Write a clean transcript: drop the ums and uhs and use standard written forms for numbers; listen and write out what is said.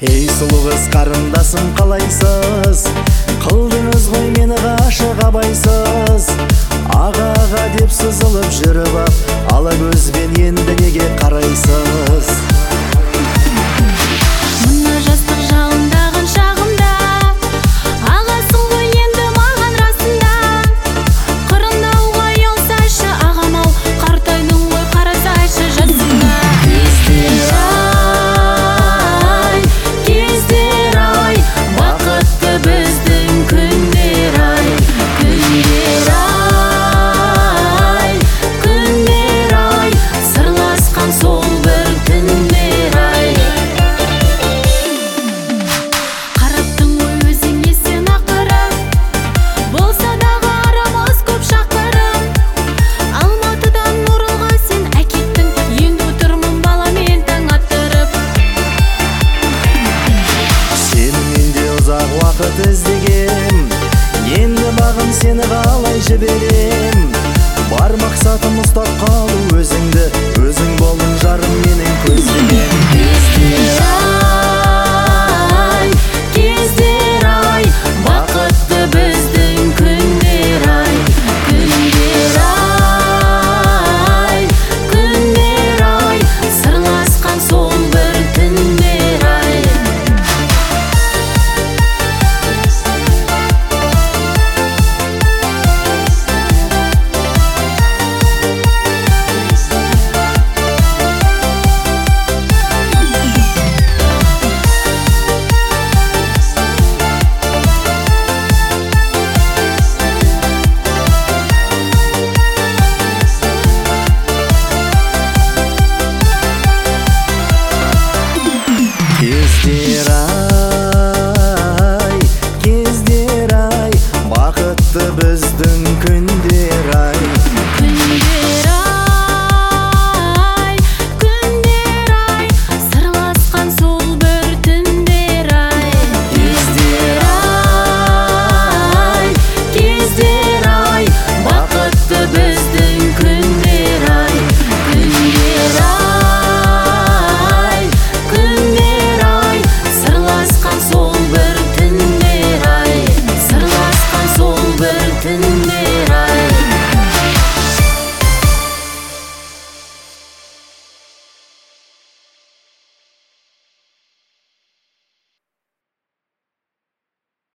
Ей сұлу қыз қарындасым қалайсыз, қылдыңыз ғой мені ғашық абайсыз. Аға деп сызылып жүріп ап, ала көзбен енді неге қарайсыз? Мына жастық жалындаған шағымда, ағасың ғой енді маған расында. Қырындауға ұялсайшы ағам-ау, қартайдың ғой қарасайшы жасыңда. Кездер ай, бақытты біздің күндер ай, күндер ай, күндер ай, сырласқан сол бір түндер ай. Қараттың ғой өзің естен ақырып, болса дағы арамыз көп шақырып. Алматыдан Оралға сен әкеттің, енді отырмын баламен таң аттырып. Сенімен де ұзақ уақыт іздегем, енді бағым сені қалай жіберем? Бар мақсатым ұстап қалу өзіңді, өзің болдың жарым менің көздеген. Кездер ай, бақытты біздің күндер ай, күндер ай, күндер ай, сырласқан сол бір түндер ай. Кездер ай, бақытты біз